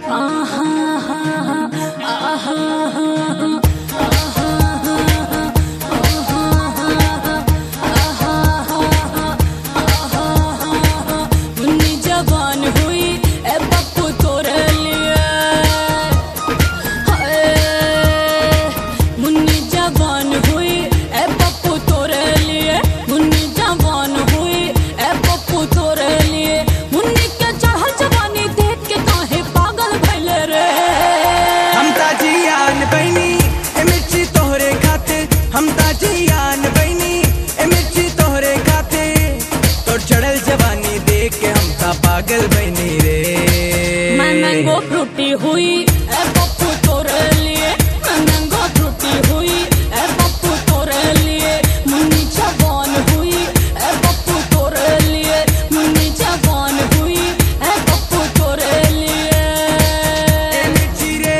हम ताजियान बनी ए मिर्ची तोहरे खाते तो चढ़ल जवानी देख के हम ता पागल बनी रे। मैं मैंगो फ्रूटी हुई ए पप्पू तोरे लिए, मैं मैंगो फ्रूटी हुई ए पप्पू तोरे लिए, मुन्नी जवान हुई ए पप्पू तोरे लिए, मुन्नी जवान हुई ए पप्पू तोरे लिए। ए मिर्ची रे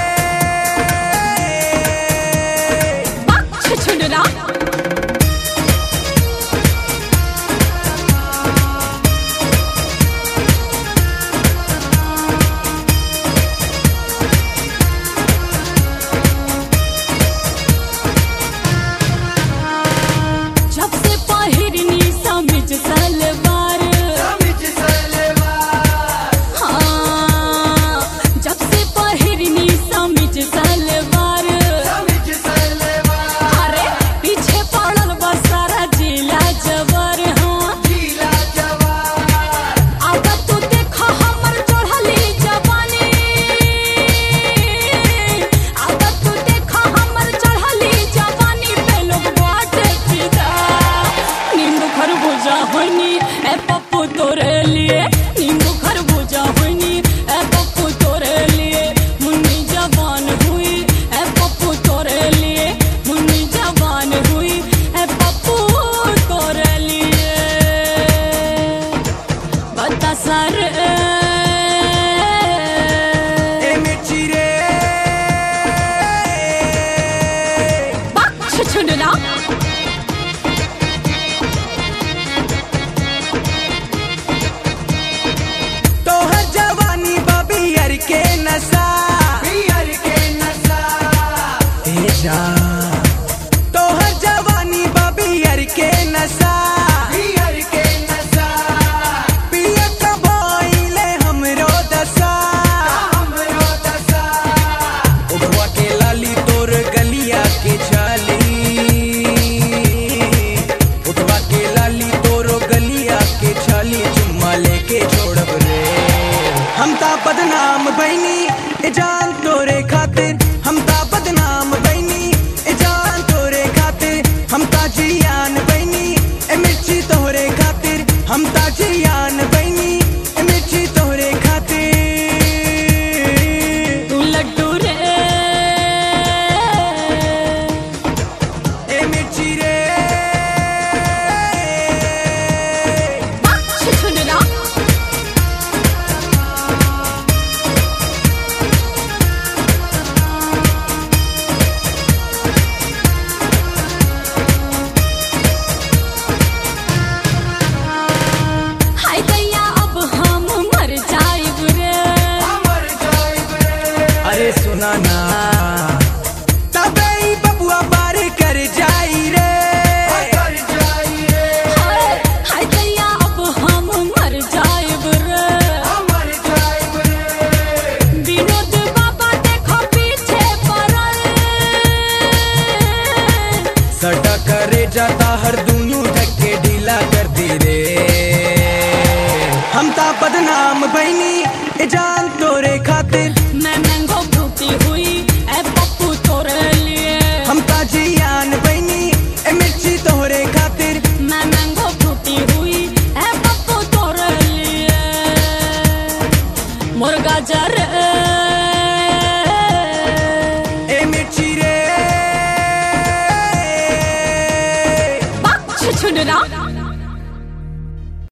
छुड़ना तोहर जवानी बाबी यार के नशा ए जा तोहर जवानी बाबी यार के नशा पिया कबाइले हमरो दशा उड़वा के लाली तोर गलिया के छाली उड़वा के लाली तोर गलिया के छाली चुम्मा लेके छोड़ब रे। हम ता बदनाम बनी ए जान तोरे खातिर, हम ता बदनाम बनी ए जान तोरे खातिर, हम ता जियान बनी ए मिर्ची तोरे खातिर, हम ता जियान बनी ए मिर्ची तोरे खातिर। तू लड्डू रे ए मिर्ची रे छुड़ना अरे सुना ना